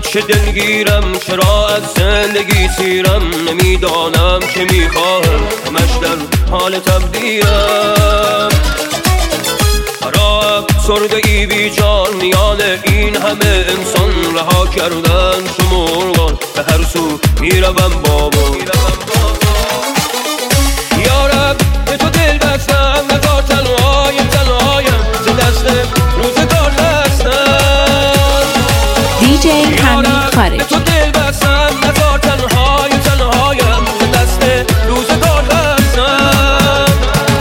چه دلگیرم، چرا از زندگی سیرم، نمیدانم که میخواهم، همش در حال تبدیلم. برا افسرده ای بی جان، میان این همه انسان رها کردن چو مرغان، به هر سو میروم بابا. یارب به تو دل بستم، نزار تنهایم ز دست روزگار دستم. دیجی حمید خارجی. به تو دل بستم، نزار تنهایم ز دست روزگار دستم.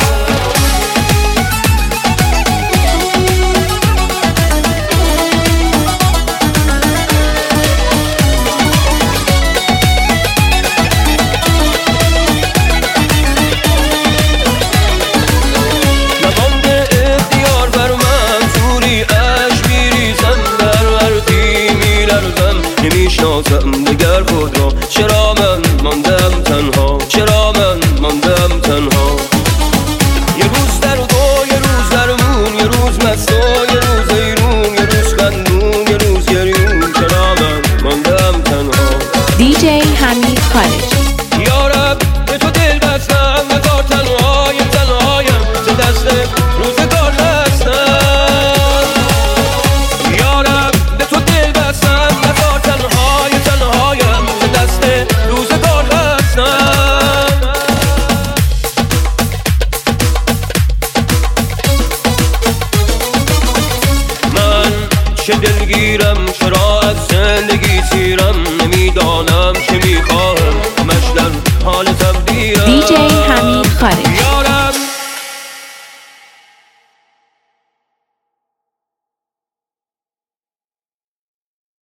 نمیشناسم دگر خود را، چرا من ماندم تنها، چرا من ماندم تنها. یه روز درد و یه روز درمون، یه روز مست و یه روز ایرون، یه روز خندون یه روز گریون، چرا من ماندم تنها. دیجی حمید خارجی. یارب به تو دل بستم، نزار تنهایم ز دست روزگار دستم. یارب به تو دل بستم، نزار تنهایم ز دست روزگار دستم. من چه دلگیرم، چرا از زندگی سیرم، نمیدانم که میخوام،